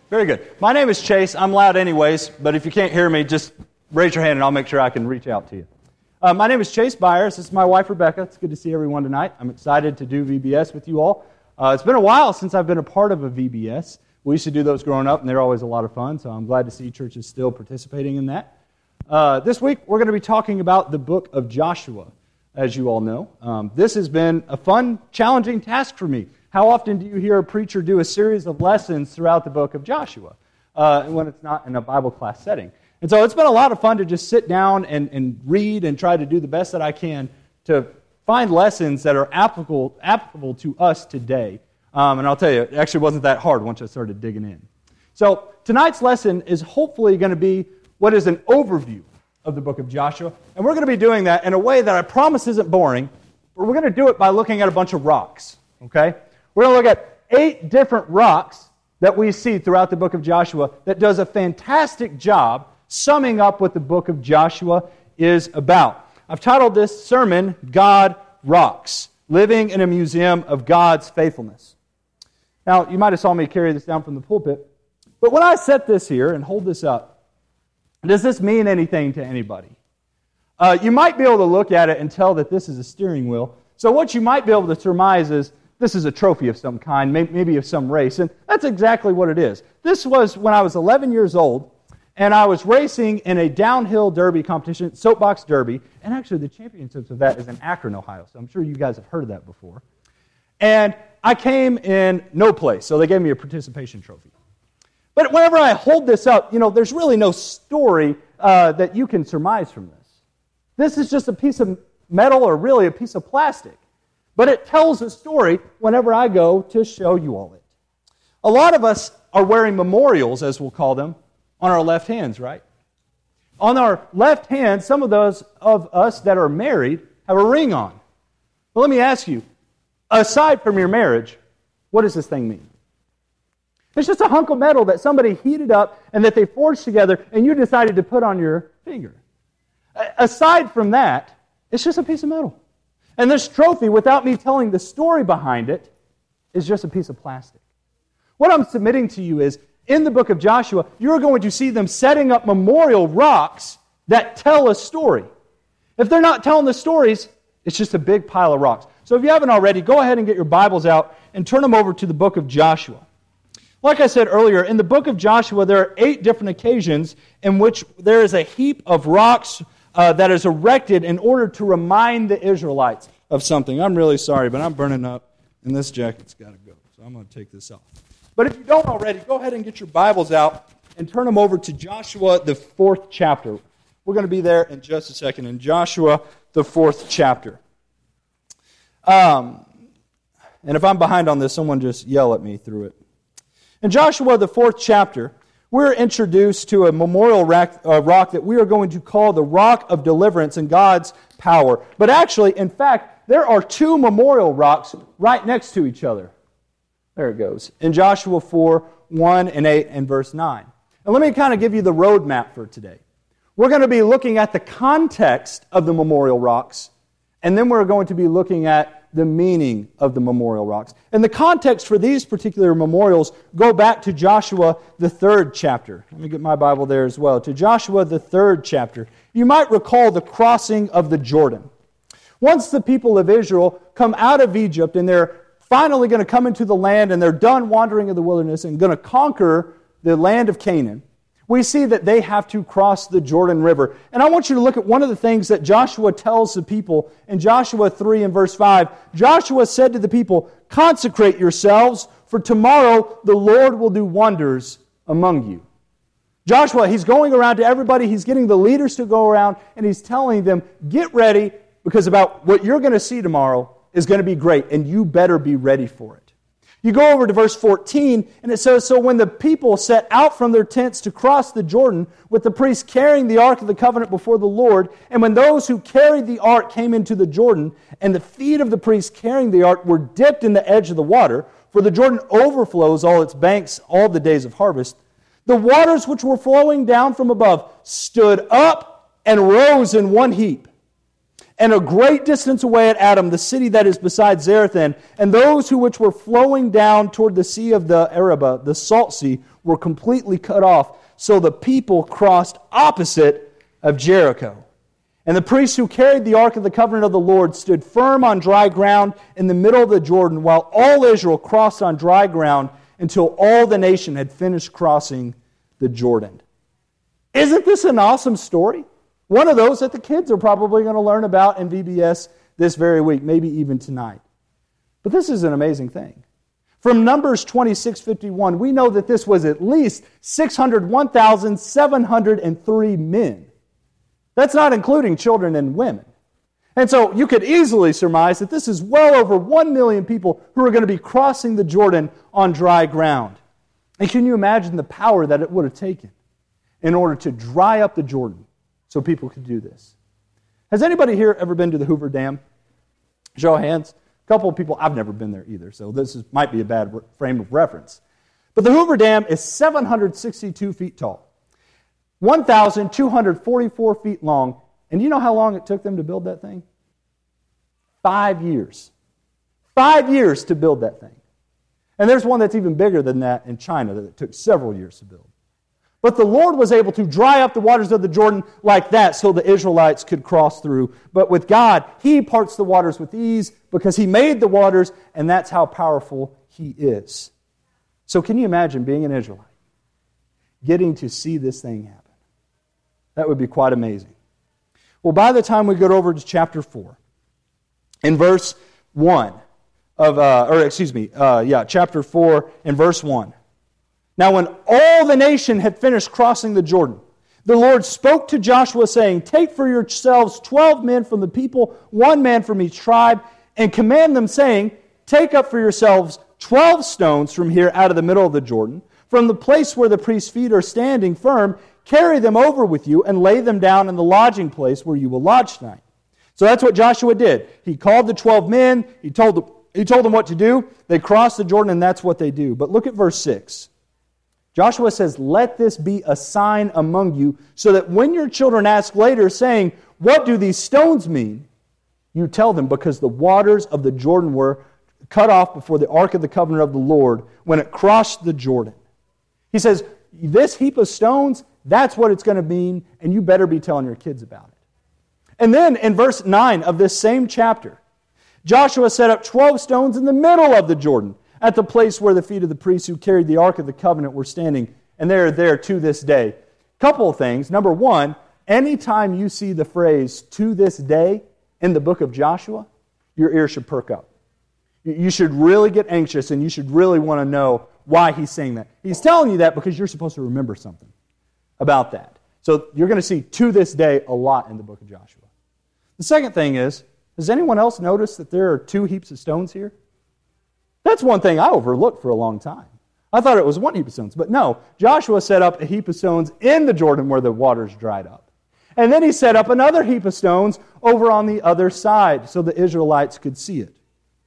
Very good. My name is Chase. I'm loud anyways, but if you can't hear me, just raise your hand and I'll make sure I can reach out to you. My name is Chase Byers. This is my wife, Rebecca. It's good to see everyone tonight. I'm excited to do VBS with you all. It's been a while since I've been a part of a VBS. We used to do those growing up, and they're always a lot of fun, so I'm glad to see churches still participating in that. This week, we're going to be talking about the book of Joshua, as you all know. This has been a fun, challenging task for me. How often do you hear a preacher do a series of lessons throughout the book of Joshua when it's not in a Bible class setting? And so it's been a lot of fun to just sit down and read and try to do the best that I can to find lessons that are applicable to us today. And I'll tell you, it actually wasn't that hard once I started digging in. So tonight's lesson is hopefully going to be what is an overview of the book of Joshua. And we're going to be doing that in a way that I promise isn't boring, but we're going to do it by looking at a bunch of rocks. Okay? We're going to look at 8 different rocks that we see throughout the book of Joshua that does a fantastic job summing up what the book of Joshua is about. I've titled this sermon, God Rocks, Living in a Museum of God's Faithfulness. Now, you might have saw me carry this down from the pulpit, but when I set this here and hold this up, does this mean anything to anybody? You might be able to look at it and tell that this is a steering wheel. So what you might be able to surmise is this is a trophy of some kind, maybe of some race, and that's exactly what it is. This was when I was 11 years old, and I was racing in a downhill derby competition, soapbox derby, and actually the championships of that is in Akron, Ohio, so I'm sure you guys have heard of that before. And I came in no place, so they gave me a participation trophy. But whenever I hold this up, there's really no story that you can surmise from this. This is just a piece of metal or really a piece of plastic. But it tells a story whenever I go to show you all it. A lot of us are wearing memorials, as we'll call them, on our left hands, right? On our left hand, some of those of us that are married have a ring on. But let me ask you, aside from your marriage, what does this thing mean? It's just a hunk of metal that somebody heated up and that they forged together and you decided to put on your finger. Aside from that, it's just a piece of metal. And this trophy, without me telling the story behind it, is just a piece of plastic. What I'm submitting to you is, in the book of Joshua, you're going to see them setting up memorial rocks that tell a story. If they're not telling the stories, it's just a big pile of rocks. So if you haven't already, go ahead and get your Bibles out and turn them over to the book of Joshua. Like I said earlier, in the book of Joshua, there are 8 different occasions in which there is a heap of rocks that is erected in order to remind the Israelites of something. I'm really sorry, but I'm burning up, and this jacket's got to go, so I'm going to take this off. But if you don't already, go ahead and get your Bibles out and turn them over to Joshua, the 4th chapter. We're going to be there in just a second, in Joshua, the 4th chapter. And if I'm behind on this, someone just yell at me through it. In Joshua, the 4th chapter, we're introduced to a memorial rock that we are going to call the Rock of Deliverance and God's Power. But actually, in fact, there are 2 memorial rocks right next to each other. There it goes. In Joshua 4, 1 and 8 and verse 9. And let me kind of give you the roadmap for today. We're going to be looking at the context of the memorial rocks, and then we're going to be looking at the meaning of the memorial rocks. And the context for these particular memorials go back to Joshua, the 3rd chapter. Let me get my Bible there as well. To Joshua, the 3rd chapter. You might recall the crossing of the Jordan. Once the people of Israel come out of Egypt and they're finally going to come into the land and they're done wandering in the wilderness and going to conquer the land of Canaan, we see that they have to cross the Jordan River. And I want you to look at one of the things that Joshua tells the people in Joshua 3 and verse 5. Joshua said to the people, "Consecrate yourselves, for tomorrow the Lord will do wonders among you." Joshua, he's going around to everybody, he's getting the leaders to go around, and he's telling them, get ready, because about what you're going to see tomorrow is going to be great, and you better be ready for it. You go over to verse 14, and it says, "So when the people set out from their tents to cross the Jordan, with the priests carrying the ark of the covenant before the Lord, and when those who carried the ark came into the Jordan, and the feet of the priests carrying the ark were dipped in the edge of the water, for the Jordan overflows all its banks all the days of harvest, the waters which were flowing down from above stood up and rose in one heap. And a great distance away at Adam, the city that is beside Zarethan, and those which were flowing down toward the sea of the Arabah, the salt sea, were completely cut off. So the people crossed opposite of Jericho. And the priests who carried the ark of the covenant of the Lord stood firm on dry ground in the middle of the Jordan, while all Israel crossed on dry ground until all the nation had finished crossing the Jordan. Isn't this an awesome story? One of those that the kids are probably going to learn about in VBS this very week, maybe even tonight. But this is an amazing thing. From Numbers 26:51, we know that this was at least 601,703 men. That's not including children and women. And so you could easily surmise that this is well over 1 million people who are going to be crossing the Jordan on dry ground. And can you imagine the power that it would have taken in order to dry up the Jordan so people could do this? Has anybody here ever been to the Hoover Dam? Show of hands. A couple of people, I've never been there either, so might be a bad frame of reference. But the Hoover Dam is 762 feet tall, 1,244 feet long, and do you know how long it took them to build that thing? 5 years. 5 years to build that thing. And there's one that's even bigger than that in China that it took several years to build. But the Lord was able to dry up the waters of the Jordan like that so the Israelites could cross through. But with God, He parts the waters with ease because He made the waters, and that's how powerful He is. So can you imagine being an Israelite, getting to see this thing happen? That would be quite amazing. Well, by the time we get over to chapter 4, in verse 1 chapter 4 in verse 1. Now when all the nation had finished crossing the Jordan, the Lord spoke to Joshua, saying, Take for yourselves 12 men from the people, 1 man from each tribe, and command them, saying, Take up for yourselves 12 stones from here out of the middle of the Jordan, from the place where the priest's feet are standing firm, carry them over with you, and lay them down in the lodging place where you will lodge tonight. So that's what Joshua did. He called the 12 men, he told them what to do, they crossed the Jordan, and that's what they do. But look at verse 6. Joshua says, Let this be a sign among you, so that when your children ask later, saying, What do these stones mean? You tell them, because the waters of the Jordan were cut off before the ark of the covenant of the Lord when it crossed the Jordan. He says, this heap of stones, that's what it's going to mean, and you better be telling your kids about it. And then in verse 9 of this same chapter, Joshua set up 12 stones in the middle of the Jordan, at the place where the feet of the priests who carried the Ark of the Covenant were standing, and they're there to this day. Couple of things. Number one, anytime you see the phrase, to this day, in the book of Joshua, your ear should perk up. You should really get anxious, and you should really want to know why he's saying that. He's telling you that because you're supposed to remember something about that. So you're going to see to this day a lot in the book of Joshua. The second thing is, has anyone else noticed that there are 2 heaps of stones here? That's one thing I overlooked for a long time. I thought it was 1 heap of stones. But no, Joshua set up a heap of stones in the Jordan where the waters dried up. And then he set up another heap of stones over on the other side so the Israelites could see it.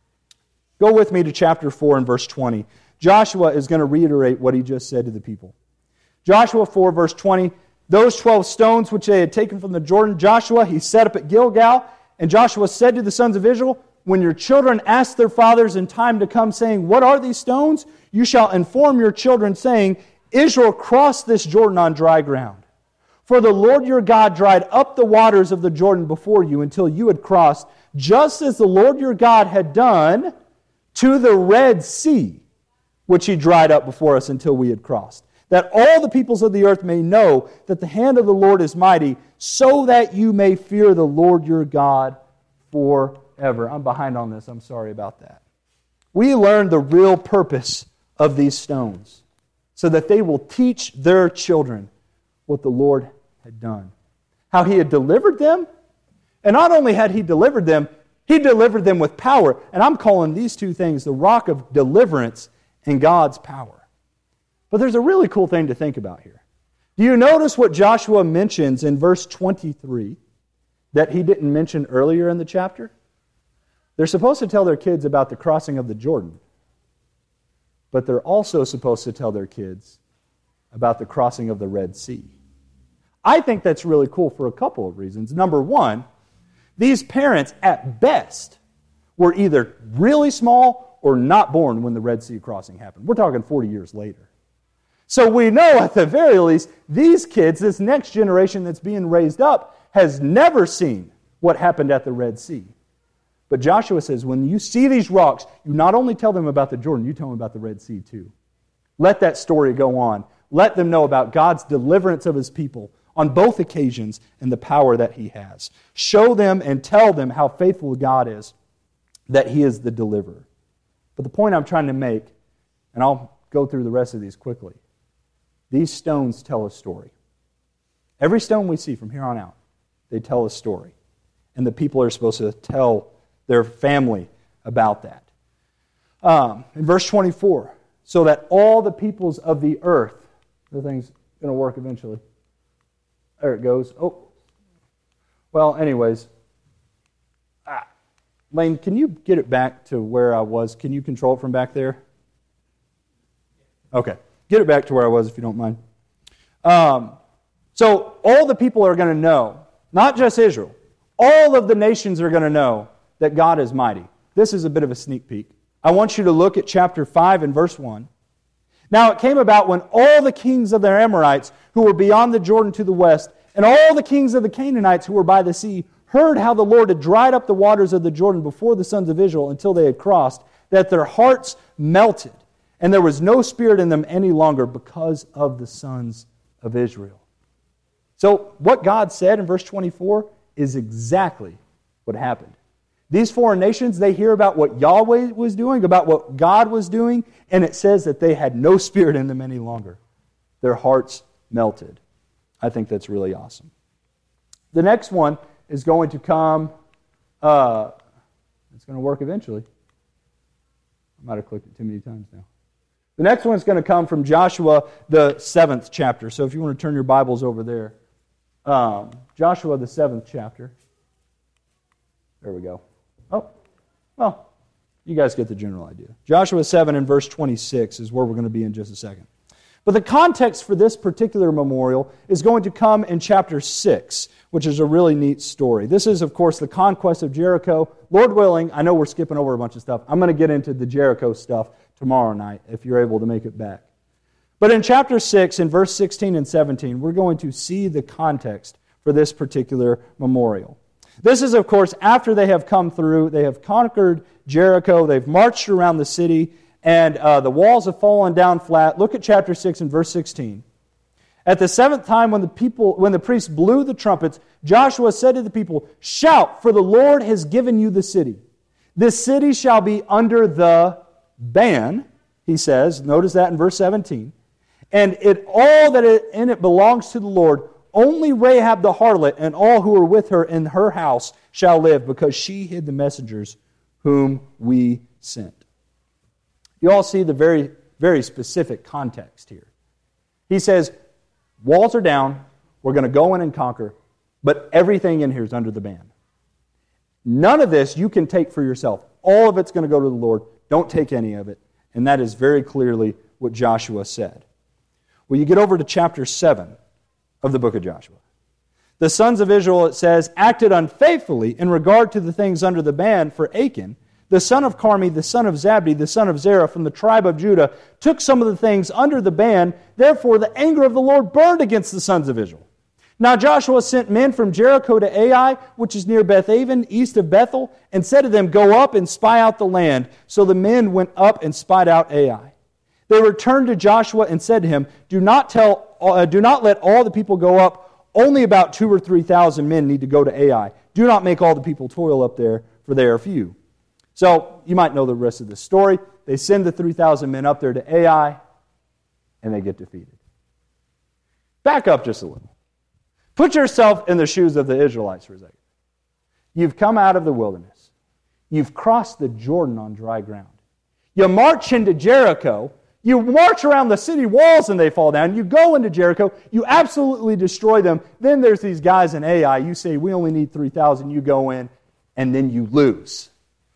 Go with me to chapter 4 and verse 20. Joshua is going to reiterate what he just said to the people. Joshua 4 verse 20, those 12 stones which they had taken from the Jordan, Joshua, he set up at Gilgal. And Joshua said to the sons of Israel, when your children ask their fathers in time to come, saying, what are these stones? You shall inform your children, saying, Israel crossed this Jordan on dry ground. For the Lord your God dried up the waters of the Jordan before you until you had crossed, just as the Lord your God had done to the Red Sea, which he dried up before us until we had crossed. That all the peoples of the earth may know that the hand of the Lord is mighty, so that you may fear the Lord your God forever. I'm behind on this. I'm sorry about that. We learned the real purpose of these stones so that they will teach their children what the Lord had done. How he had delivered them. And not only had he delivered them with power. And I'm calling these 2 things the rock of deliverance and God's power. But there's a really cool thing to think about here. Do you notice what Joshua mentions in verse 23 that he didn't mention earlier in the chapter? They're supposed to tell their kids about the crossing of the Jordan. But they're also supposed to tell their kids about the crossing of the Red Sea. I think that's really cool for a couple of reasons. Number one, These parents, at best, were either really small or not born when the Red Sea crossing happened. We're talking 40 years later. So we know at the very least, these kids, this next generation that's being raised up, has never seen what happened at the Red Sea. But Joshua says, when you see these rocks, you not only tell them about the Jordan, you tell them about the Red Sea too. Let that story go on. Let them know about God's deliverance of His people on both occasions and the power that He has. Show them and tell them how faithful God is, that He is the deliverer. But the point I'm trying to make, and I'll go through the rest of these quickly, these stones tell a story. Every stone we see from here on out, they tell a story. And the people are supposed to tell their family about that. In verse 24, so that all the peoples of the earth, the thing's going to work eventually. There it goes. Oh. Well, anyways. Lane, can you get it back to where I was? Can you control it from back there? Okay. Get it back to where I was if you don't mind. So all the people are going to know, not just Israel, all of the nations are going to know that God is mighty. This is a bit of a sneak peek. I want you to look at chapter 5 and verse 1. Now it came about when all the kings of the Amorites who were beyond the Jordan to the west, and all the kings of the Canaanites who were by the sea, heard how the Lord had dried up the waters of the Jordan before the sons of Israel until they had crossed, that their hearts melted, and there was no spirit in them any longer because of the sons of Israel. So what God said in verse 24 is exactly what happened. These foreign nations, they hear about what Yahweh was doing, about what God was doing, and it says that they had no spirit in them any longer. Their hearts melted. I think that's really awesome. The next one is going to come, it's going to work eventually. I might have clicked it too many times now. The next one is going to come from Joshua, the 7th chapter. So if you want to turn your Bibles over there. Joshua, the 7th chapter. There we go. Oh, well, you guys get the general idea. Joshua 7 and verse 26 is where we're going to be in just a second. But the context for this particular memorial is going to come in chapter 6, which is a really neat story. This is, of course, the conquest of Jericho. Lord willing, I know we're skipping over a bunch of stuff. I'm going to get into the Jericho stuff tomorrow night if you're able to make it back. But in chapter 6, in verse 16 and 17, we're going to see the context for this particular memorial. This is, of course, after they have come through, they have conquered Jericho, they've marched around the city, and the walls have fallen down flat. Look at chapter 6 and verse 16. At the 7th time when the priests blew the trumpets, Joshua said to the people, "Shout, for the Lord has given you the city. This city shall be under the ban," he says. Notice that in verse 17. "And all that in it belongs to the Lord. Only Rahab the harlot and all who are with her in her house shall live, because she hid the messengers whom we sent." You all see the very, very specific context here. He says, walls are down, we're going to go in and conquer, but everything in here is under the ban. None of this you can take for yourself. All of it's going to go to the Lord. Don't take any of it. And that is very clearly what Joshua said. Well, you get over to chapter 7 of the book of Joshua. The sons of Israel, it says, acted unfaithfully in regard to the things under the ban, for Achan, the son of Carmi, the son of Zabdi, the son of Zerah from the tribe of Judah, took some of the things under the ban. Therefore the anger of the Lord burned against the sons of Israel. Now Joshua sent men from Jericho to Ai, which is near Bethaven, east of Bethel, and said to them, "Go up and spy out the land." So the men went up and spied out Ai. They returned to Joshua and said to him, Do not let all the people go up. Only about 2,000 or 3,000 men need to go to Ai. Do not make all the people toil up there, for they are few. So you might know the rest of the story. They send the 3,000 men up there to Ai, and they get defeated. Back up just a little. Put yourself in the shoes of the Israelites for a second. You've come out of the wilderness. You've crossed the Jordan on dry ground. You march into Jericho. You march around the city walls and they fall down. You go into Jericho. You absolutely destroy them. Then there's these guys in Ai. You say, we only need 3,000. You go in, and then you lose.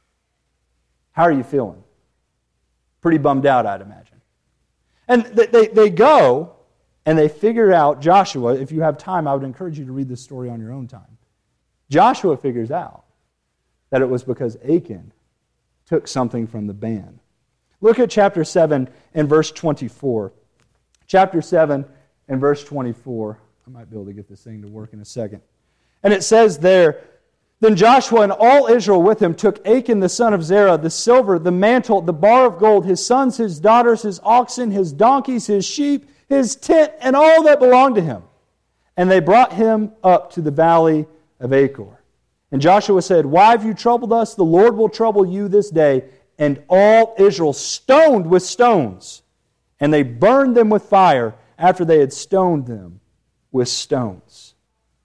How are you feeling? Pretty bummed out, I'd imagine. And they go, and they figure out, Joshua, if you have time, I would encourage you to read this story on your own time. Joshua figures out that it was because Achan took something from the band. Look at chapter 7 and verse 24. Chapter 7 and verse 24. I might be able to get this thing to work in a second. And it says there, "Then Joshua and all Israel with him took Achan the son of Zerah, the silver, the mantle, the bar of gold, his sons, his daughters, his oxen, his donkeys, his sheep, his tent, and all that belonged to him. And they brought him up to the valley of Achor. And Joshua said, 'Why have you troubled us? The Lord will trouble you this day.' And all Israel stoned with stones, and they burned them with fire after they had stoned them with stones."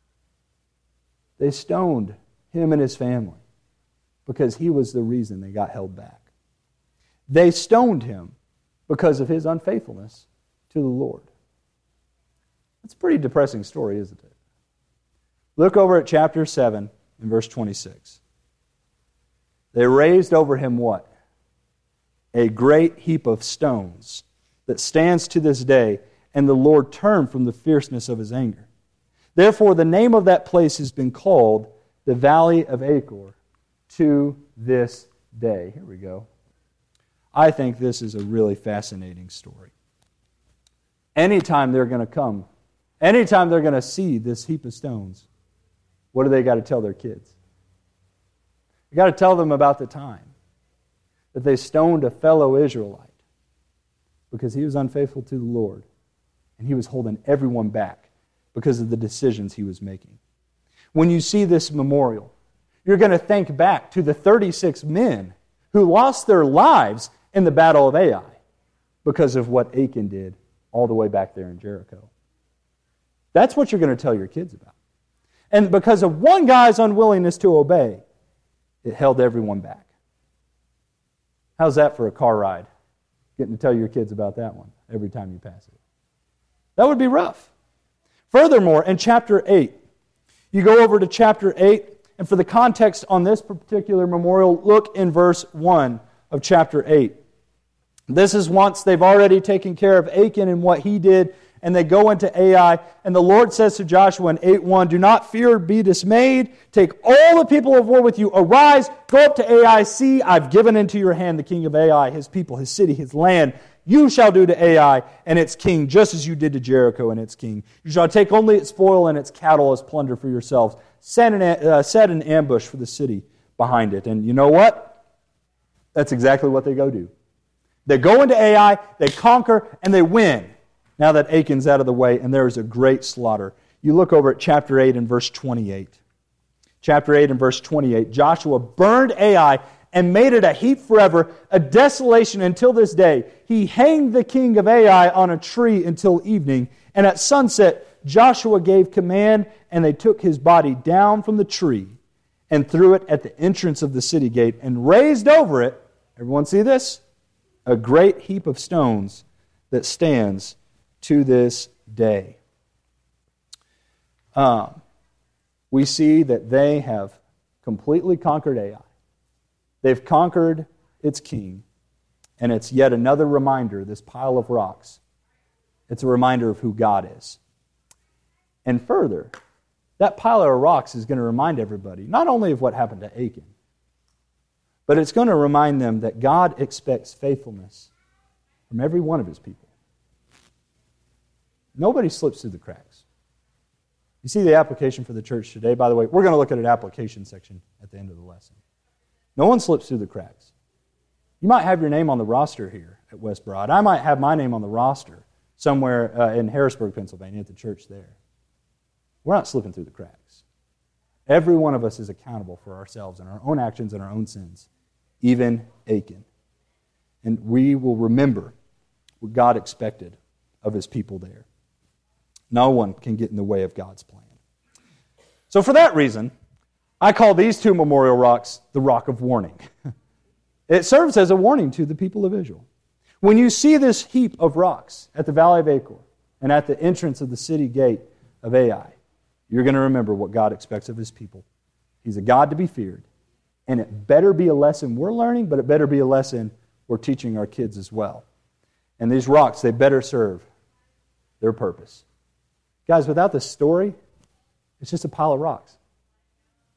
They stoned him and his family because he was the reason they got held back. They stoned him because of his unfaithfulness to the Lord. It's a pretty depressing story, isn't it? Look over at chapter 7 and verse 26. They raised over him what? A great heap of stones that stands to this day, and the Lord turned from the fierceness of his anger. Therefore, the name of that place has been called the Valley of Achor to this day. Here we go. I think this is a really fascinating story. Anytime they're going to come, anytime they're going to see this heap of stones, what do they got to tell their kids? You got to tell them about the time that they stoned a fellow Israelite because he was unfaithful to the Lord, and he was holding everyone back because of the decisions he was making. When you see this memorial, you're going to think back to the 36 men who lost their lives in the Battle of Ai because of what Achan did all the way back there in Jericho. That's what you're going to tell your kids about. And because of one guy's unwillingness to obey, it held everyone back. How's that for a car ride? Getting to tell your kids about that one every time you pass it. That would be rough. Furthermore, in chapter 8, you go over to chapter 8, and for the context on this particular memorial, look in verse 1 of chapter 8. This is once they've already taken care of Achan and what he did, and they go into Ai, and the Lord says to Joshua in 8:1, "Do not fear or be dismayed. Take all the people of war with you. Arise, go up to Ai. See, I've given into your hand the king of Ai, his people, his city, his land. You shall do to Ai and its king just as you did to Jericho and its king. You shall take only its spoil and its cattle as plunder for yourselves. Set an ambush for the city behind it." And you know what? That's exactly what they go do. They go into Ai, they conquer, and they win. Now that Achan's out of the way, and there is a great slaughter. You look over at chapter 8 and verse 28. Chapter 8 and verse 28. Joshua burned Ai and made it a heap forever, a desolation until this day. He hanged the king of Ai on a tree until evening, and at sunset Joshua gave command, and they took his body down from the tree and threw it at the entrance of the city gate and raised over it, everyone see this? A great heap of stones that stands to this day. We see that they have completely conquered Ai. They've conquered its king, and it's yet another reminder, this pile of rocks. It's a reminder of who God is. And further, that pile of rocks is going to remind everybody, not only of what happened to Achan, but it's going to remind them that God expects faithfulness from every one of his people. Nobody slips through the cracks. You see the application for the church today. By the way, we're going to look at an application section at the end of the lesson. No one slips through the cracks. You might have your name on the roster here at West Broad. I might have my name on the roster somewhere in Harrisburg, Pennsylvania, at the church there. We're not slipping through the cracks. Every one of us is accountable for ourselves and our own actions and our own sins, even Achan. And we will remember what God expected of his people there. No one can get in the way of God's plan. So for that reason, I call these two memorial rocks the Rock of Warning. It serves as a warning to the people of Israel. When you see this heap of rocks at the Valley of Achor and at the entrance of the city gate of Ai, you're going to remember what God expects of his people. He's a God to be feared. And it better be a lesson we're learning, but it better be a lesson we're teaching our kids as well. And these rocks, they better serve their purpose. Guys, without this story, it's just a pile of rocks.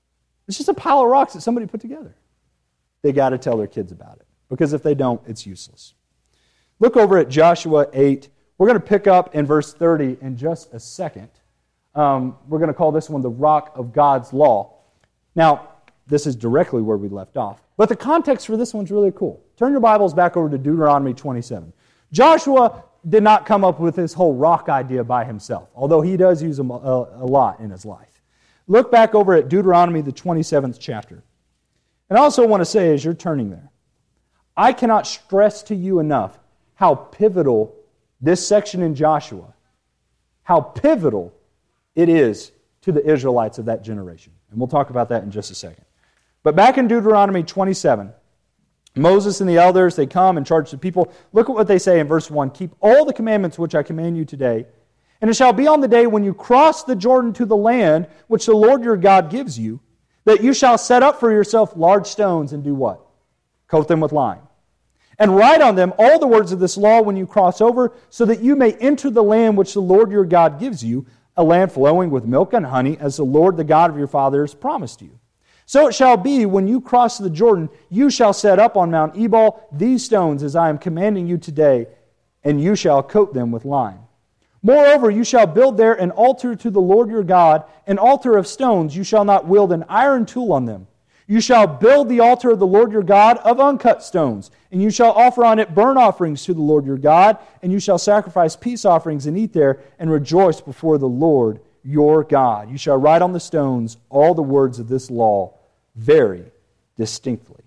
It's just a pile of rocks that somebody put together. They got to tell their kids about it, because if they don't, it's useless. Look over at Joshua 8. We're going to pick up in verse 30 in just a second. We're going to call this one the rock of God's law. Now, this is directly where we left off. But the context for this one's really cool. Turn your Bibles back over to Deuteronomy 27. Joshua did not come up with this whole rock idea by himself, although he does use them a lot in his life. Look back over at Deuteronomy, the 27th chapter. And I also want to say, as you're turning there, I cannot stress to you enough how pivotal this section in Joshua, how pivotal it is to the Israelites of that generation. And we'll talk about that in just a second. But back in Deuteronomy 27, Moses and the elders, they come and charge the people. Look at what they say in verse 1. Keep all the commandments which I command you today. And it shall be on the day when you cross the Jordan to the land which the Lord your God gives you, that you shall set up for yourself large stones and do what? Coat them with lime. And write on them all the words of this law when you cross over, so that you may enter the land which the Lord your God gives you, a land flowing with milk and honey, as the Lord the God of your fathers promised you. So it shall be, when you cross the Jordan, you shall set up on Mount Ebal these stones, as I am commanding you today, and you shall coat them with lime. Moreover, you shall build there an altar to the Lord your God, an altar of stones. You shall not wield an iron tool on them. You shall build the altar of the Lord your God of uncut stones, and you shall offer on it burnt offerings to the Lord your God, and you shall sacrifice peace offerings and eat there, and rejoice before the Lord your God. You shall write on the stones all the words of this law very distinctly.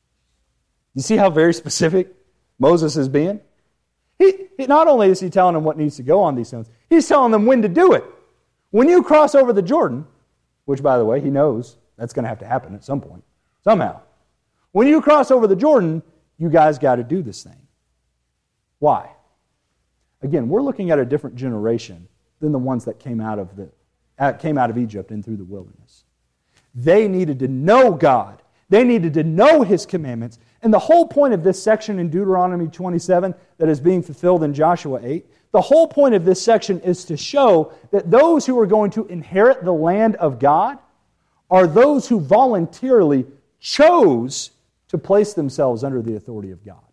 You see how very specific Moses is being? He not only is he telling them what needs to go on these stones, he's telling them when to do it. When you cross over the Jordan, which, by the way, he knows that's going to have to happen at some point, somehow. When you cross over the Jordan, you guys got to do this thing. Why? Again, we're looking at a different generation than the ones that came out of Egypt and through the wilderness. They needed to know God. They needed to know His commandments. And the whole point of this section in Deuteronomy 27 that is being fulfilled in Joshua 8, the whole point of this section is to show that those who are going to inherit the land of God are those who voluntarily chose to place themselves under the authority of God.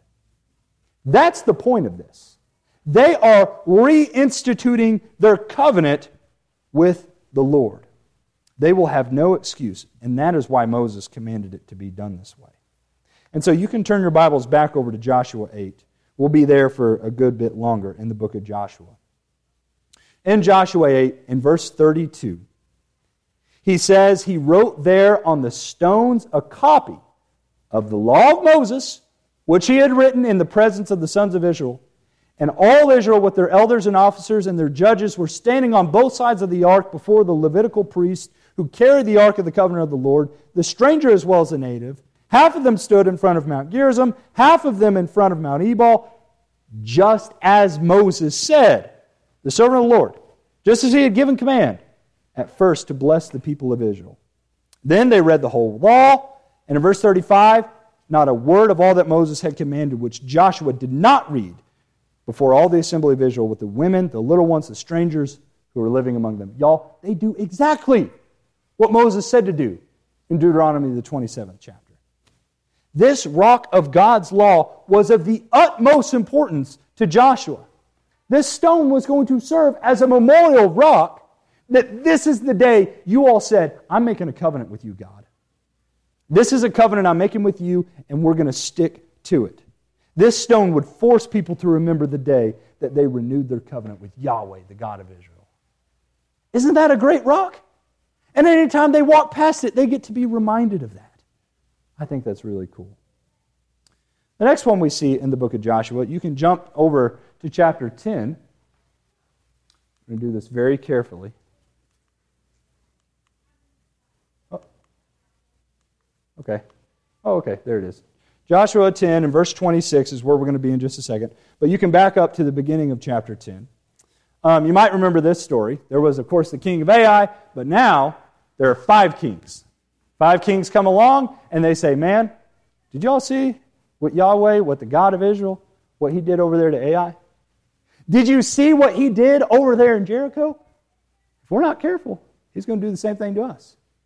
That's the point of this. They are reinstituting their covenant with the Lord. They will have no excuse, and that is why Moses commanded it to be done this way. And so you can turn your Bibles back over to Joshua 8. We'll be there for a good bit longer in the book of Joshua. In Joshua 8, in verse 32, he says he wrote there on the stones a copy of the law of Moses, which he had written in the presence of the sons of Israel. And all Israel with their elders and officers and their judges were standing on both sides of the ark before the Levitical priests who carried the ark of the covenant of the Lord, the stranger as well as the native. Half of them stood in front of Mount Gerizim, half of them in front of Mount Ebal, just as Moses said, the servant of the Lord, just as he had given command at first to bless the people of Israel. Then they read the whole law, and in verse 35, not a word of all that Moses had commanded, which Joshua did not read before all the assembly of Israel, with the women, the little ones, the strangers who were living among them. Y'all, they do exactly what Moses said to do in Deuteronomy, the 27th chapter. This rock of God's law was of the utmost importance to Joshua. This stone was going to serve as a memorial rock that this is the day you all said, I'm making a covenant with you, God. This is a covenant I'm making with you, and we're going to stick to it. This stone would force people to remember the day that they renewed their covenant with Yahweh, the God of Israel. Isn't that a great rock? And anytime they walk past it, they get to be reminded of that. I think that's really cool. The next one we see in the book of Joshua, you can jump over to chapter 10. I'm going to do this very carefully. Okay, there it is. Joshua 10 and verse 26 is where we're going to be in just a second. But you can back up to the beginning of chapter 10. You might remember this story. There was, of course, the king of Ai, but now there are 5 kings. 5 kings come along, and they say, man, did y'all see what Yahweh, what the God of Israel, what He did over there to Ai? Did you see what He did over there in Jericho? If we're not careful, He's going to do the same thing to us.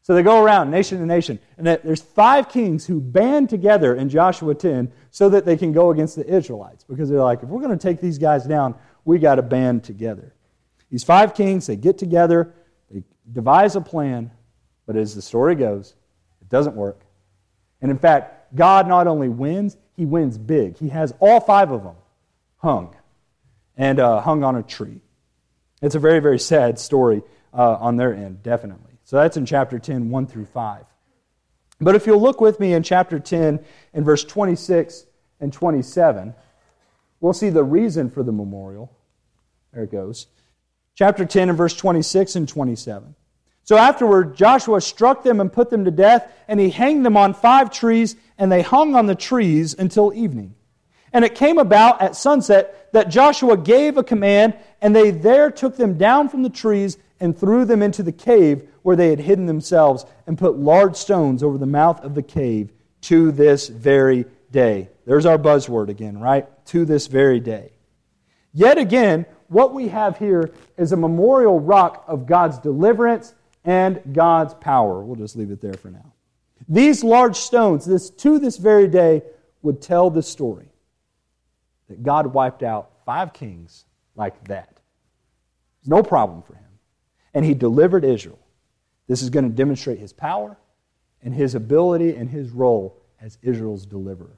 So they go around nation to nation, and there's 5 kings who band together in Joshua 10 so that they can go against the Israelites, because they're like, if we're going to take these guys down, we got to band together. These 5 kings, they get together, they devise a plan, but as the story goes, it doesn't work. And in fact, God not only wins, He wins big. He has all 5 of them hung, and hung on a tree. It's a very, very sad story on their end, definitely. So that's in chapter 10, 1 through 5. But if you'll look with me in chapter 10, in verse 26 and 27, we'll see the reason for the memorial. There it goes. Chapter 10 and verse 26 and 27. So afterward, Joshua struck them and put them to death, and he hanged them on 5 trees, and they hung on the trees until evening. And it came about at sunset that Joshua gave a command, and they there took them down from the trees and threw them into the cave where they had hidden themselves, and put large stones over the mouth of the cave to this very day. There's our buzzword again, right? To this very day. Yet again, what we have here is a memorial rock of God's deliverance and God's power. We'll just leave it there for now. These large stones, to this very day, would tell the story that God wiped out 5 kings like that. No problem for Him. And He delivered Israel. This is going to demonstrate His power and His ability and His role as Israel's deliverer.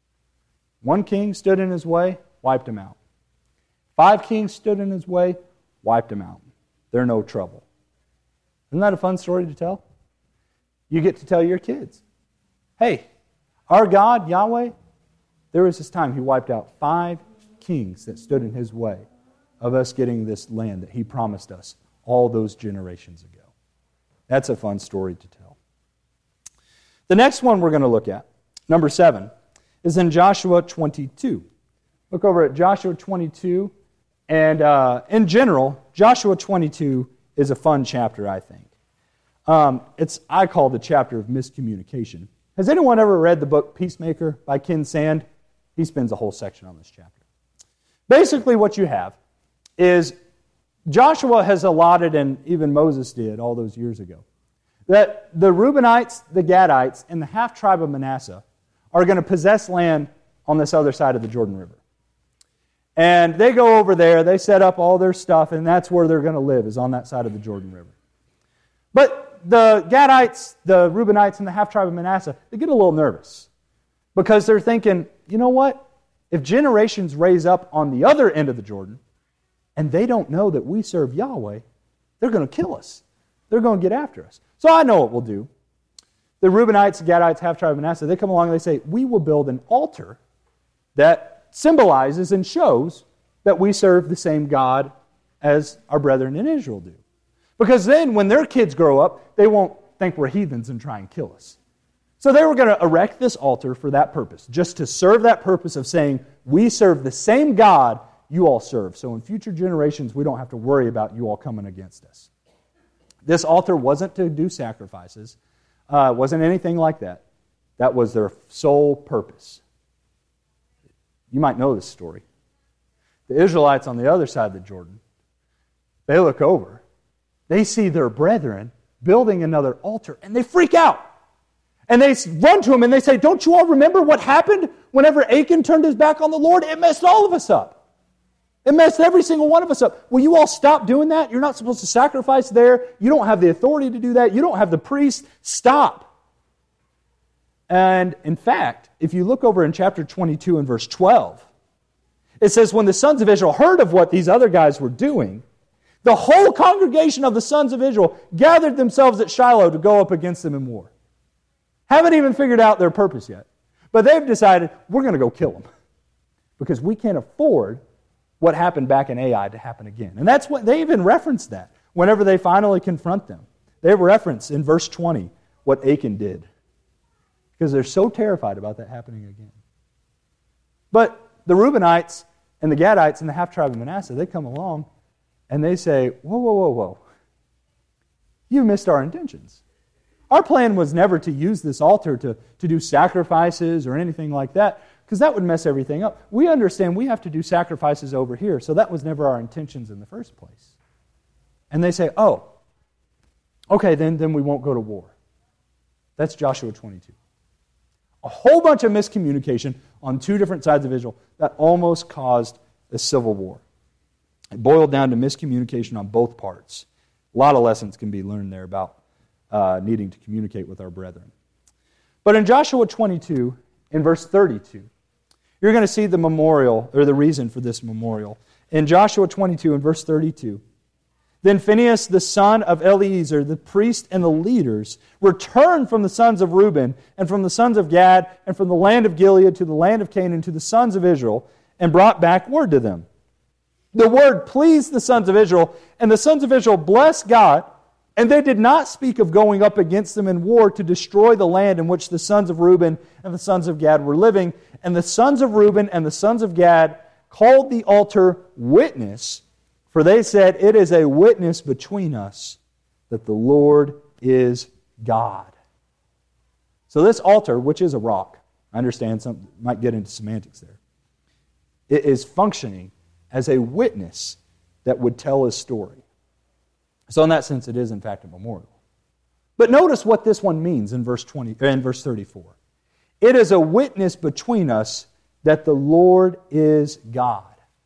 1 king stood in His way, wiped him out. 5 kings stood in His way, wiped him out. They're no trouble. Isn't that a fun story to tell? You get to tell your kids, hey, our God, Yahweh, there was this time He wiped out 5 kings that stood in His way of us getting this land that He promised us all those generations ago. That's a fun story to tell. The next one we're going to look at, number 7, is in Joshua 22. Look over at Joshua 22, and in general, Joshua 22 is a fun chapter, I think. I call the chapter of miscommunication. Has anyone ever read the book Peacemaker by Ken Sand? He spends a whole section on this chapter. Basically what you have is Joshua has allotted, and even Moses did all those years ago, that the Reubenites, the Gadites, and the half-tribe of Manasseh are going to possess land on this other side of the Jordan River. And they go over there, they set up all their stuff, and that's where they're going to live, is on that side of the Jordan River. But the Gadites, the Reubenites, and the half-tribe of Manasseh, they get a little nervous because they're thinking, you know what? If generations raise up on the other end of the Jordan, and they don't know that we serve Yahweh, they're going to kill us. They're going to get after us. So I know what we'll do. The Reubenites, Gadites, half-tribe of Manasseh, they come along and they say, we will build an altar that symbolizes and shows that we serve the same God as our brethren in Israel do. Because then when their kids grow up, they won't think we're heathens and try and kill us. So they were going to erect this altar for that purpose, just to serve that purpose of saying, we serve the same God you all serve. So in future generations, we don't have to worry about you all coming against us. This altar wasn't to do sacrifices. Wasn't anything like that. That was their sole purpose. You might know this story. The Israelites on the other side of the Jordan, they look over. They see their brethren building another altar, and they freak out. And they run to him and they say, don't you all remember what happened whenever Achan turned his back on the Lord? It messed all of us up. It messed every single one of us up. Will you all stop doing that? You're not supposed to sacrifice there. You don't have the authority to do that. You don't have the priest. Stop. And in fact, if you look over in chapter 22 and verse 12, it says, when the sons of Israel heard of what these other guys were doing, the whole congregation of the sons of Israel gathered themselves at Shiloh to go up against them in war. Haven't even figured out their purpose yet. But they've decided, we're going to go kill them. Because we can't afford what happened back in Ai to happen again. And that's what they even reference that whenever they finally confront them. They reference in verse 20 what Achan did. Because they're so terrified about that happening again. But the Reubenites and the Gadites and the half-tribe of Manasseh, they come along and they say, whoa. You missed our intentions. Our plan was never to use this altar to do sacrifices or anything like that, because that would mess everything up. We understand we have to do sacrifices over here, so that was never our intentions in the first place. And they say, oh, Okay, then we won't go to war. That's Joshua 22. A whole bunch of miscommunication on two different sides of Israel that almost caused a civil war. It boiled down to miscommunication on both parts. A lot of lessons can be learned there about needing to communicate with our brethren. But in Joshua 22, in verse 32, you're going to see the memorial, or the reason for this memorial. In Joshua 22, in verse 32, then Phinehas, the son of Eleazar, the priest and the leaders, returned from the sons of Reuben and from the sons of Gad and from the land of Gilead to the land of Canaan to the sons of Israel, and brought back word to them. The word pleased the sons of Israel, and the sons of Israel blessed God, and they did not speak of going up against them in war to destroy the land in which the sons of Reuben and the sons of Gad were living. And the sons of Reuben and the sons of Gad called the altar Witness, for they said, it is a witness between us that the Lord is God. So this altar, which is a rock, I understand some might get into semantics there, it is functioning as a witness that would tell his story. So in that sense, it is in fact a memorial. But notice what this one means in verse 34. It is a witness between us that the Lord is God.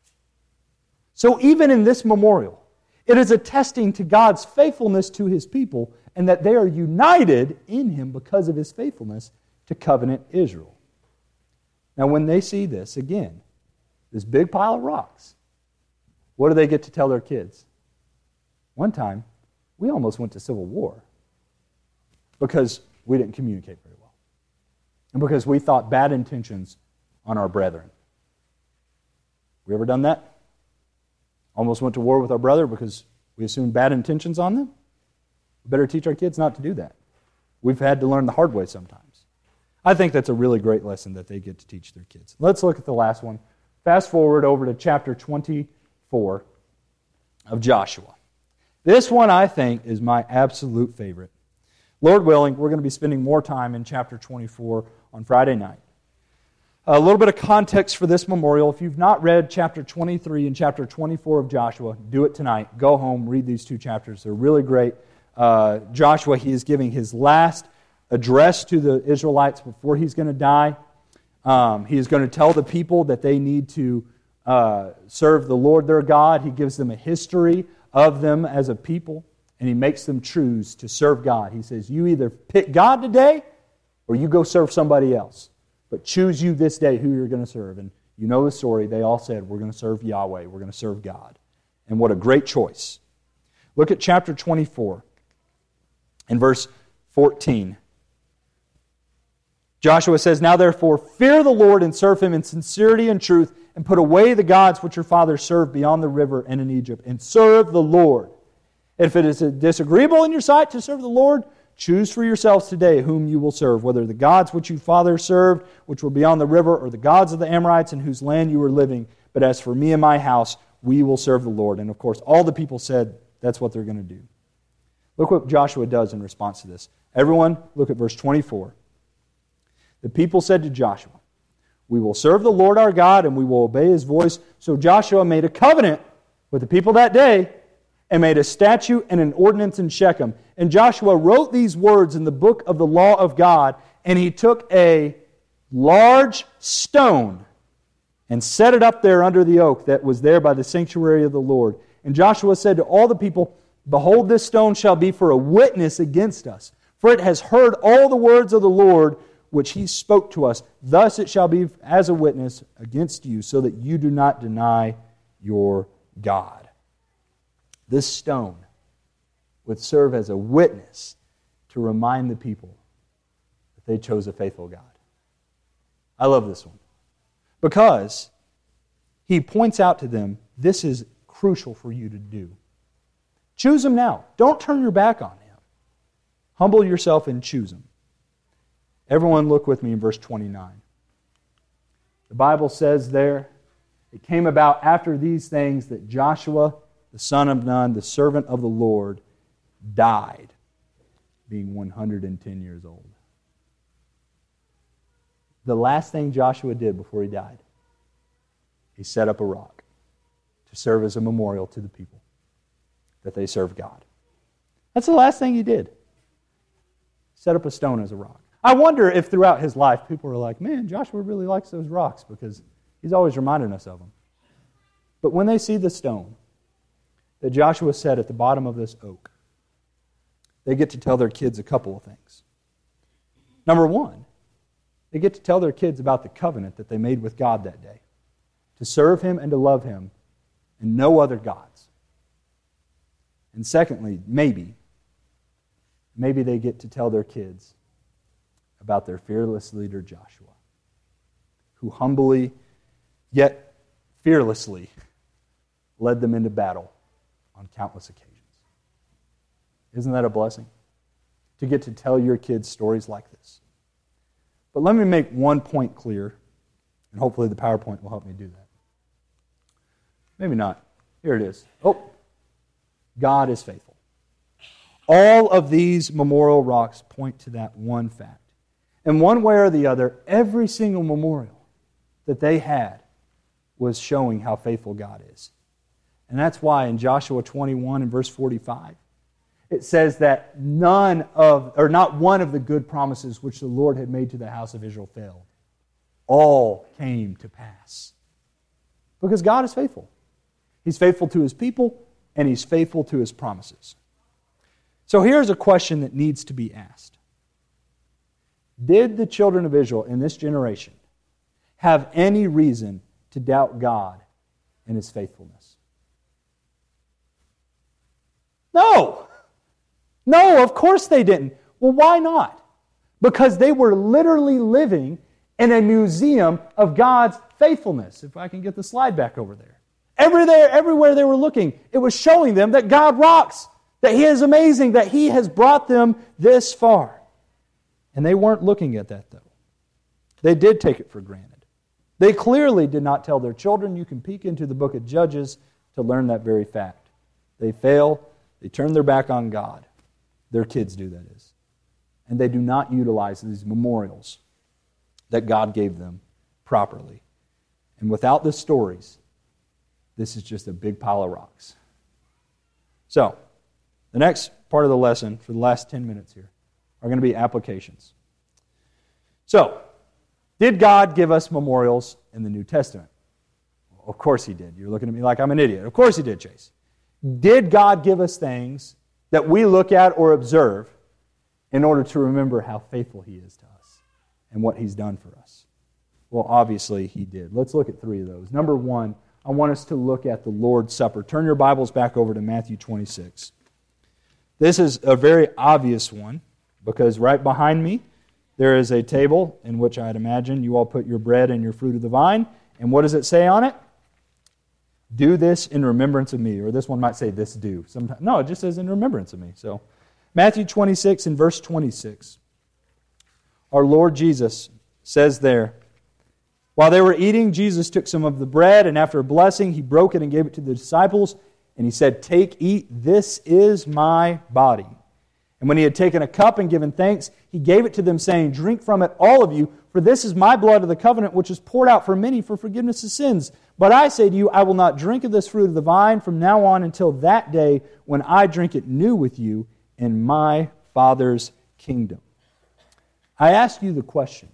So even in this memorial, it is attesting to God's faithfulness to His people and that they are united in Him because of His faithfulness to covenant Israel. Now when they see this, again, this big pile of rocks, what do they get to tell their kids? One time, we almost went to civil war because we didn't communicate very well and because we thought bad intentions on our brethren. We ever done that? Almost went to war with our brother because we assumed bad intentions on them? We better teach our kids not to do that. We've had to learn the hard way sometimes. I think that's a really great lesson that they get to teach their kids. Let's look at the last one. Fast forward over to chapter 24 of Joshua. This one, I think, is my absolute favorite. Lord willing, we're going to be spending more time in chapter 24 on Friday night. A little bit of context for this memorial. If you've not read chapter 23 and chapter 24 of Joshua, do it tonight. Go home, read these two chapters. They're really great. Joshua, he is giving his last address to the Israelites before he's going to die. He is going to tell the people that they need to serve the Lord their God. He gives them a history of them as a people, and he makes them choose to serve God. He says, you either pick God today or you go serve somebody else. But choose you this day who you're going to serve. And you know the story. They all said, we're going to serve Yahweh. We're going to serve God. And what a great choice. Look at chapter 24 and verse 14. Joshua says, now therefore fear the Lord and serve Him in sincerity and truth, and put away the gods which your fathers served beyond the river and in Egypt, and serve the Lord. And if it is disagreeable in your sight to serve the Lord, choose for yourselves today whom you will serve, whether the gods which your fathers served, which were beyond the river, or the gods of the Amorites in whose land you were living. But as for me and my house, we will serve the Lord. And of course, all the people said that's what they're going to do. Look what Joshua does in response to this. Everyone, look at verse 24. The people said to Joshua, we will serve the Lord our God, and we will obey His voice. So Joshua made a covenant with the people that day, and made a statute and an ordinance in Shechem. And Joshua wrote these words in the book of the law of God, and he took a large stone and set it up there under the oak that was there by the sanctuary of the Lord. And Joshua said to all the people, behold, this stone shall be for a witness against us, for it has heard all the words of the Lord which He spoke to us. Thus it shall be as a witness against you, so that you do not deny your God. This stone would serve as a witness to remind the people that they chose a faithful God. I love this one because he points out to them, this is crucial for you to do. Choose Him now. Don't turn your back on Him. Humble yourself and choose Him. Everyone look with me in verse 29. The Bible says there, it came about after these things that Joshua, the son of Nun, the servant of the Lord, died, being 110 years old. The last thing Joshua did before he died, he set up a rock to serve as a memorial to the people that they serve God. That's the last thing he did. Set up a stone as a rock. I wonder if throughout his life people were like, man, Joshua really likes those rocks because he's always reminding us of them. But when they see the stone that Joshua set at the bottom of this oak, they get to tell their kids a couple of things. Number one, they get to tell their kids about the covenant that they made with God that day, to serve Him and to love Him and no other gods. And secondly, maybe they get to tell their kids about their fearless leader Joshua, who humbly yet fearlessly led them into battle on countless occasions. Isn't that a blessing? To get to tell your kids stories like this. But let me make one point clear, and hopefully the PowerPoint will help me do that. Maybe not. Here it is. Oh, God is faithful. All of these memorial rocks point to that one fact. And one way or the other, every single memorial that they had was showing how faithful God is. And that's why in Joshua 21 and verse 45, it says that not one of the good promises which the Lord had made to the house of Israel failed. All came to pass. Because God is faithful. He's faithful to His people, and He's faithful to His promises. So here's a question that needs to be asked. Did the children of Israel in this generation have any reason to doubt God and His faithfulness? No! No, of course they didn't. Well, why not? Because they were literally living in a museum of God's faithfulness. If I can get the slide back over there. Everywhere they were looking, it was showing them that God rocks, that He is amazing, that He has brought them this far. And they weren't looking at that, though. They did take it for granted. They clearly did not tell their children. You can peek into the book of Judges to learn that very fact. They fail. They turn their back on God. Their kids do, that is. And they do not utilize these memorials that God gave them properly. And without the stories, this is just a big pile of rocks. So, the next part of the lesson for the last 10 minutes here are going to be applications. So, did God give us memorials in the New Testament? Well, of course He did. You're looking at me like I'm an idiot. Of course He did, Chase. Did God give us things that we look at or observe in order to remember how faithful He is to us and what He's done for us? Well, obviously He did. Let's look at 3 of those. Number 1, I want us to look at the Lord's Supper. Turn your Bibles back over to Matthew 26. This is a very obvious one because right behind me there is a table in which I'd imagine you all put your bread and your fruit of the vine. And what does it say on it? Do this in remembrance of me. Or this one might say this do. No, it just says in remembrance of me. So Matthew 26 and verse 26. Our Lord Jesus says there, while they were eating, Jesus took some of the bread, and after a blessing, He broke it and gave it to the disciples. And He said, "Take, eat, this is my body." And when He had taken a cup and given thanks, He gave it to them, saying, "Drink from it, all of you, for this is my blood of the covenant, which is poured out for many for forgiveness of sins. But I say to you, I will not drink of this fruit of the vine from now on until that day when I drink it new with you in my Father's kingdom." I ask you the question,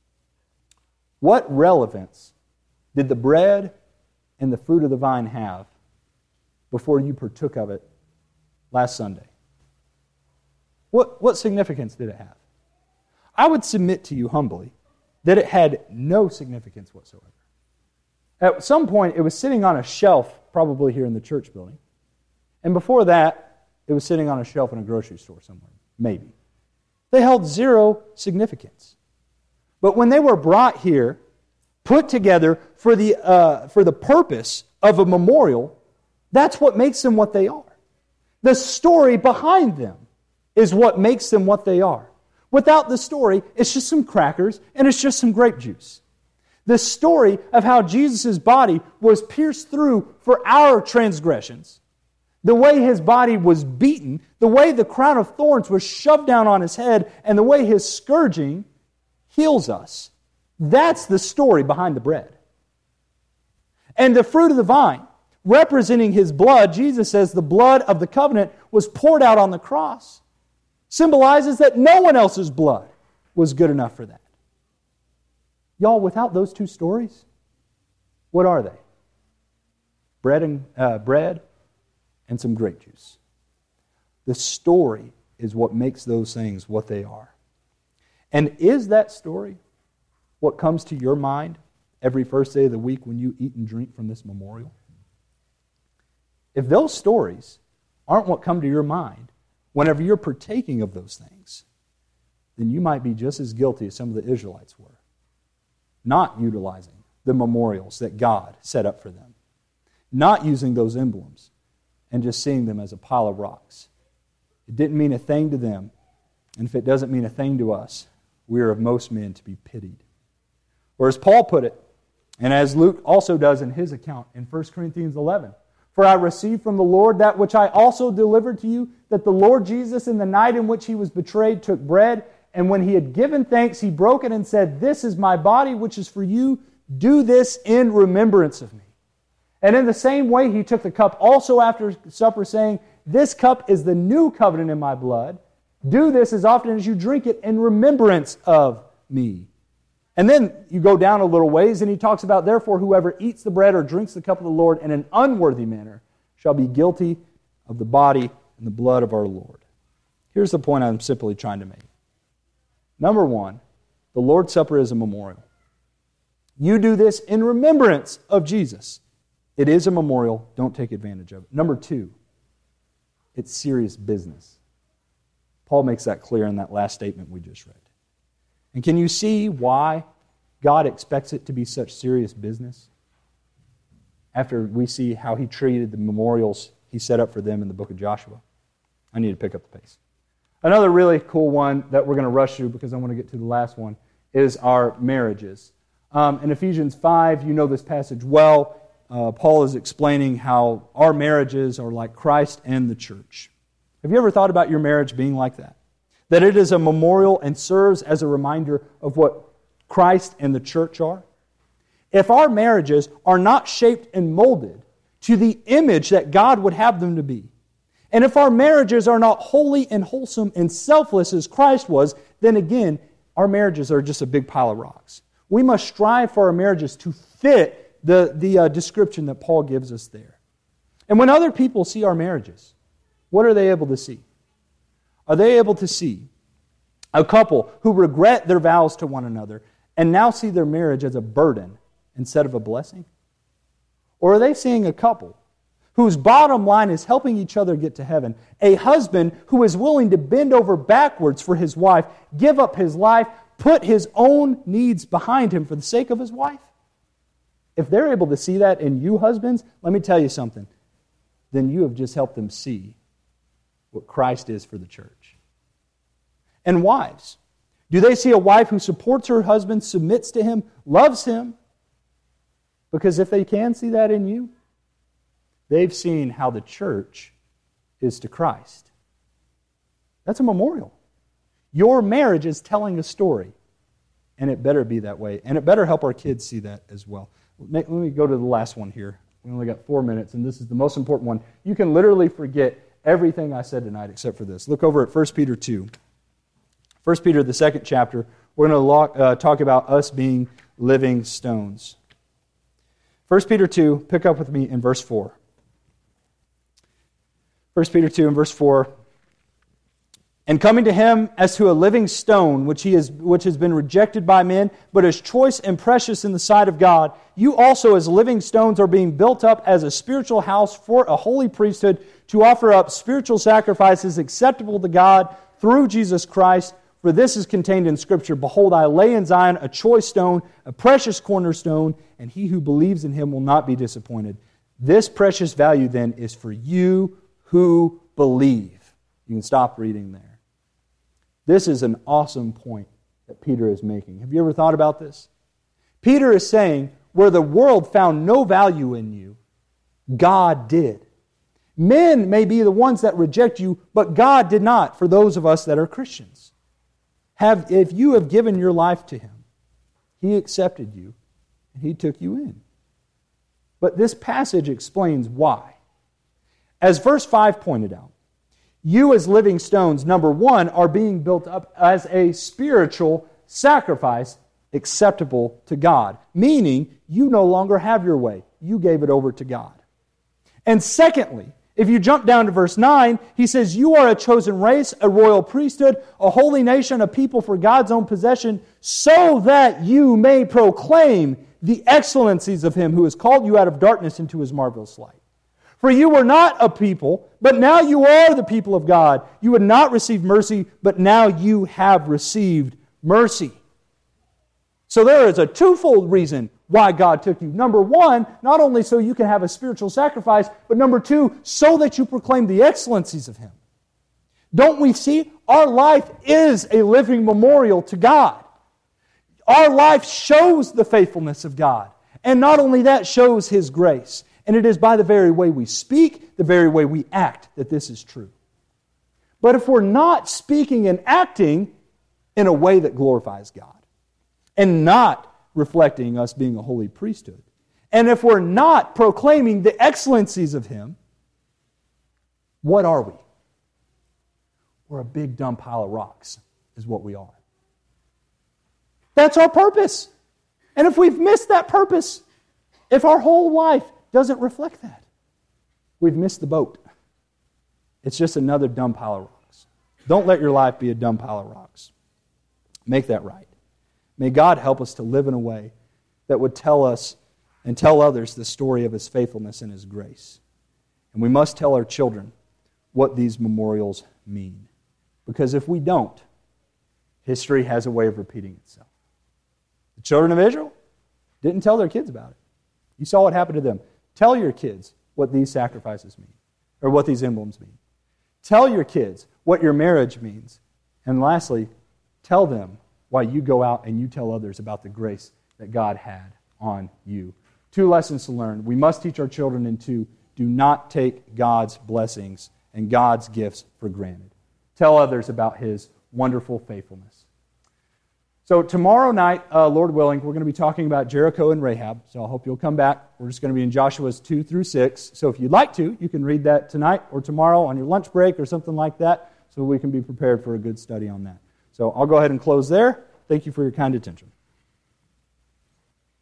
what relevance did the bread and the fruit of the vine have before you partook of it last Sunday? What significance did it have? I would submit to you humbly that it had no significance whatsoever. At some point, it was sitting on a shelf, probably here in the church building. And before that, it was sitting on a shelf in a grocery store somewhere, maybe. They held zero significance. But when they were brought here, put together for the purpose of a memorial, that's what makes them what they are. The story behind them is what makes them what they are. Without the story, it's just some crackers and it's just some grape juice. The story of how Jesus' body was pierced through for our transgressions, the way His body was beaten, the way the crown of thorns was shoved down on His head, and the way His scourging heals us. That's the story behind the bread. And the fruit of the vine representing His blood, Jesus says the blood of the covenant was poured out on the cross. Symbolizes that no one else's blood was good enough for that. Y'all, without those two stories, what are they? Bread and some grape juice. The story is what makes those things what they are. And is that story what comes to your mind every first day of the week when you eat and drink from this memorial? If those stories aren't what come to your mind whenever you're partaking of those things, then you might be just as guilty as some of the Israelites were, not utilizing the memorials that God set up for them, not using those emblems and just seeing them as a pile of rocks. It didn't mean a thing to them, and if it doesn't mean a thing to us, we are of most men to be pitied. Or as Paul put it, and as Luke also does in his account in 1 Corinthians 11, "For I received from the Lord that which I also delivered to you, that the Lord Jesus in the night in which He was betrayed took bread, and when He had given thanks, He broke it and said, 'This is my body which is for you. Do this in remembrance of me.' And in the same way He took the cup also after supper, saying, 'This cup is the new covenant in my blood. Do this as often as you drink it in remembrance of me.'" And then you go down a little ways and he talks about, "Therefore whoever eats the bread or drinks the cup of the Lord in an unworthy manner shall be guilty of the body and the blood of our Lord." Here's the point I'm simply trying to make. Number one, the Lord's Supper is a memorial. You do this in remembrance of Jesus. It is a memorial. Don't take advantage of it. Number two, it's serious business. Paul makes that clear in that last statement we just read. And can you see why God expects it to be such serious business? After we see how He treated the memorials He set up for them in the book of Joshua. I need to pick up the pace. Another really cool one that we're going to rush through because I want to get to the last one is our marriages. In Ephesians 5, you know this passage well. Paul is explaining how our marriages are like Christ and the church. Have you ever thought about your marriage being like that? That it is a memorial and serves as a reminder of what Christ and the church are? If our marriages are not shaped and molded to the image that God would have them to be, and if our marriages are not holy and wholesome and selfless as Christ was, then again, our marriages are just a big pile of rocks. We must strive for our marriages to fit the description that Paul gives us there. And when other people see our marriages, what are they able to see? Are they able to see a couple who regret their vows to one another and now see their marriage as a burden instead of a blessing? Or are they seeing a couple whose bottom line is helping each other get to heaven, a husband who is willing to bend over backwards for his wife, give up his life, put his own needs behind him for the sake of his wife? If they're able to see that in you husbands, let me tell you something, then you have just helped them see what Christ is for the church. And wives, do they see a wife who supports her husband, submits to him, loves him? Because if they can see that in you, they've seen how the church is to Christ. That's a memorial. Your marriage is telling a story, and it better be that way, and it better help our kids see that as well. Let me go to the last one here. We only got 4 minutes, and this is the most important one. You can literally forget everything I said tonight except for this. Look over at 1 Peter 2. 1 Peter, the 2nd chapter, we're going to talk about us being living stones. 1 Peter 2, pick up with me in verse 4. 1 Peter 2 and verse 4. "And coming to Him as to a living stone, which has been rejected by men, but is choice and precious in the sight of God, you also as living stones are being built up as a spiritual house for a holy priesthood to offer up spiritual sacrifices acceptable to God through Jesus Christ. For this is contained in Scripture, Behold, I lay in Zion a choice stone, a precious cornerstone, and he who believes in Him will not be disappointed. This precious value then is for you who believe." You can stop reading there. This is an awesome point that Peter is making. Have you ever thought about this? Peter is saying, where the world found no value in you, God did. Men may be the ones that reject you, but God did not for those of us that are Christians. If you have given your life to Him, He accepted you and He took you in. But this passage explains why. As verse 5 pointed out, you as living stones, number one, are being built up as a spiritual sacrifice acceptable to God. Meaning, you no longer have your way. You gave it over to God. And secondly, if you jump down to verse 9, he says, you are a chosen race, a royal priesthood, a holy nation, a people for God's own possession, so that you may proclaim the excellencies of Him who has called you out of darkness into His marvelous light. For you were not a people, but now you are the people of God. You had not received mercy, but now you have received mercy. So there is a twofold reason why God took you. Number one, not only so you can have a spiritual sacrifice, but number two, so that you proclaim the excellencies of Him. Don't we see? Our life is a living memorial to God. Our life shows the faithfulness of God. And not only that, shows His grace. And it is by the very way we speak, the very way we act, that this is true. But if we're not speaking and acting in a way that glorifies God, and not reflecting us being a holy priesthood, and if we're not proclaiming the excellencies of Him, what are we? We're a big dumb pile of rocks, is what we are. That's our purpose. And if we've missed that purpose, if our whole life doesn't reflect that, we've missed the boat. It's just another dumb pile of rocks. Don't let your life be a dumb pile of rocks. Make that right. May God help us to live in a way that would tell us and tell others the story of His faithfulness and His grace. And we must tell our children what these memorials mean. Because if we don't, history has a way of repeating itself. The children of Israel didn't tell their kids about it. You saw what happened to them. Tell your kids what these sacrifices mean, or what these emblems mean. Tell your kids what your marriage means. And lastly, tell them why you go out and you tell others about the grace that God had on you. 2 lessons to learn. We must teach our children, and 2, do not take God's blessings and God's gifts for granted. Tell others about His wonderful faithfulness. So tomorrow night, Lord willing, we're going to be talking about Jericho and Rahab. So I hope you'll come back. We're just going to be in Joshua's 2 through 6. So if you'd like to, you can read that tonight or tomorrow on your lunch break or something like that, so we can be prepared for a good study on that. So I'll go ahead and close there. Thank you for your kind attention.